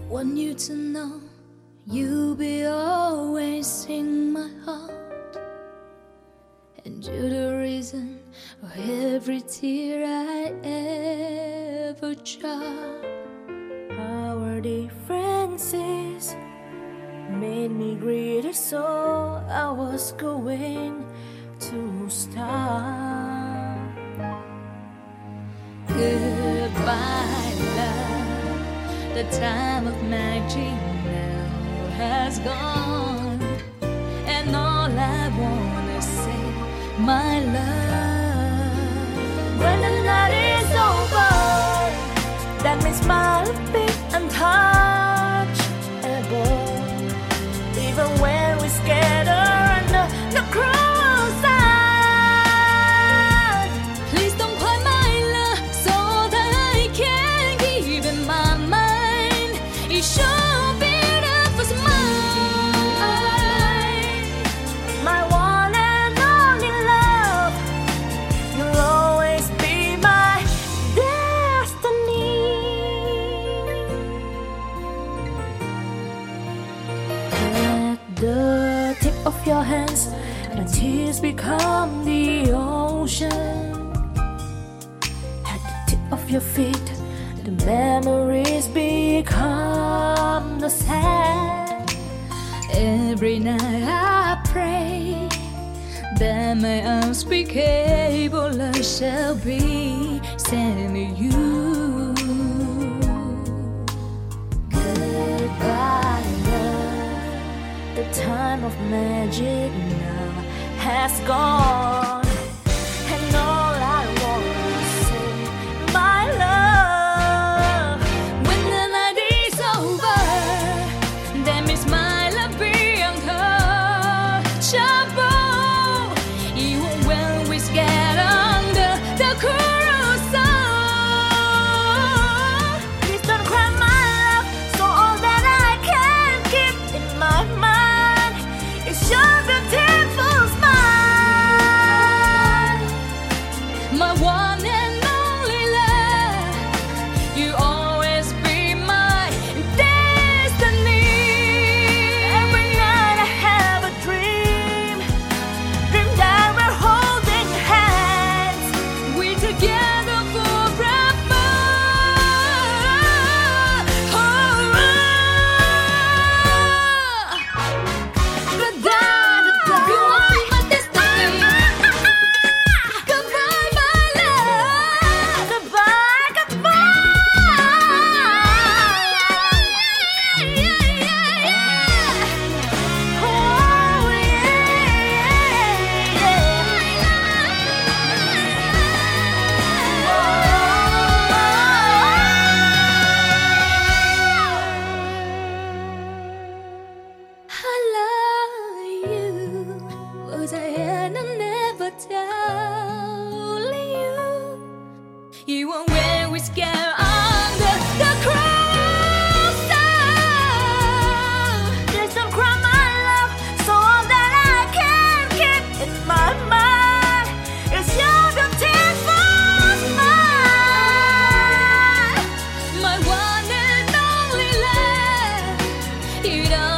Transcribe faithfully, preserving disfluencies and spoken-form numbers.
Want you to know you'll be always in my heart, and you're the reason for every tear I ever dry. Our differences made me greedy, so I was going to start. Goodbye, love. The time of magic now has gone, and all I wanna say, my love. When the night is over, that means my love be untouchable. Even when we scatter under the cruel sun. Please don't cry, my love, so that I can give in my mind. It's your beautiful smile, My one and only love, you'll always be my destiny. At the tip of your hands, my tears become the ocean. At the tip of your feet, the memories become the sand. every night I pray that my unspeakable love shall be sent to you. Goodbye, love. The time of magic now has gone, and all I want to say, my love. When the night is over, that means my love be untouchable. Even when we get under the cruel sun. Please don't cry, my love. So all that I can keep in my mind is your beautiful smile. My one and only love, you always be my destiny. Every night I have a dream, dream that we're holding hands. We together forever. Oh, but that, you are my destiny. Goodbye, my love. Goodbye, goodbye. Yeah, yeah, yeah. Oh, I love you, was I and I never telling you. Even when we scare under the cruel sun. Please don't cry, my love. So all that I can keep in my mind is your beautiful smile. My one and only love, you don't